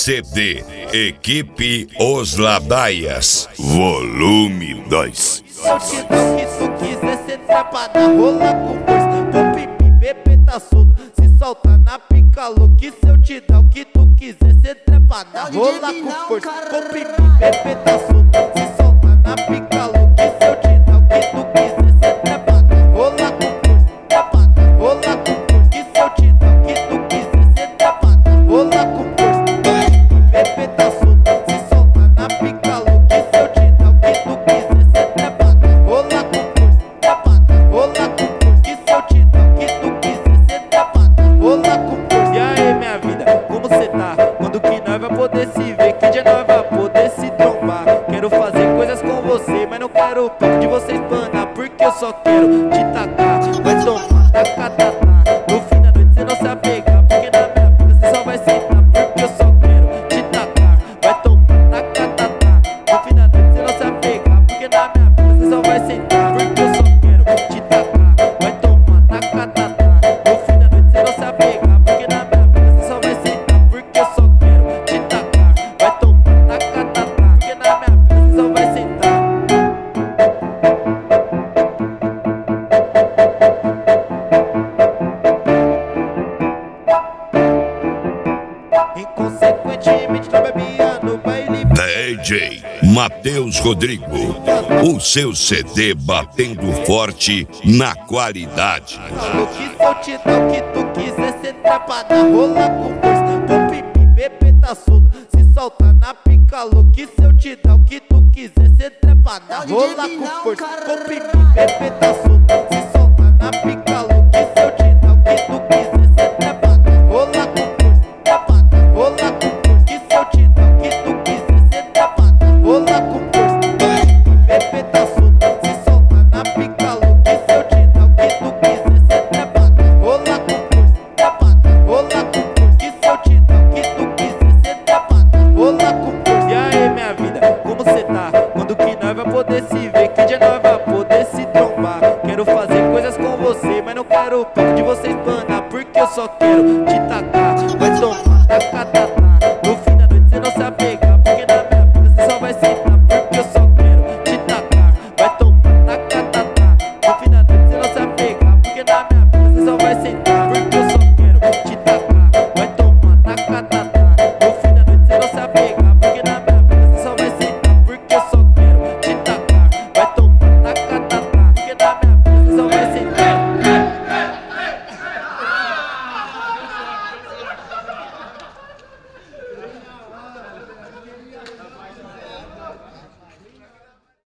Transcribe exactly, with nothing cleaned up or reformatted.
C D Equipe Os Ladaias, volume dois. Se eu te dar o que tu quiser, cê trepa na rola com força. O pipi, bebê tá solto, se solta na pica louca. Se eu te dar o que tu quiser, cê trepa na rola com força. O pipi, bebê tá solto, se solta na pica louca. Se eu te dar o que tu quiser, cê trepa na rola com força. Trepa na rola com força. Se eu te dar o que tu quiser, cê trepa na rola com força. O pipi, bebê tá solto, se solta na pica louca. Se eu te dar o que tu quiser, cê trepa na rola com força. Trepa na rola com força. Se eu te dar o que tu quiser, cê trepa na rola com força. E aí, minha vida, como cê tá? Quando que nós vai poder se ver? Que dia nós vai poder se trombar? Quero fazer coisas com você, mas não quero o papo de você espanar, porque eu só quero te tacar. Vai tomar, taca, taca. No fim da noite cê não se apegar, porque na minha boca cê só vai sentar, porque eu só quero te tacar. Vai tomar, taca, taca. No fim da noite cê não se apegar, porque na minha boca cê só vai sentar, porque eu só quero te tacar. Vai tomar, taca, taca. No fim da noite cê não se apegar, porque na minha boca cê só vai sentar, porque eu só quero te tacar. Vai tomar, taca, taca. Porque na minha boca cê só vai sentar. Inconsequentemente tô bebendo no baile. D J Matheus Rodrigo, o seu C D batendo forte na qualidade. O que se eu te dar o que tu quiser, cê trepa na rola com força. O pipi, bebê tá solto, se solta na pica louca. Se eu te dar o que tu quiser, cê trepa na rola com força. O pipi, bebê tá solto, se solta na pica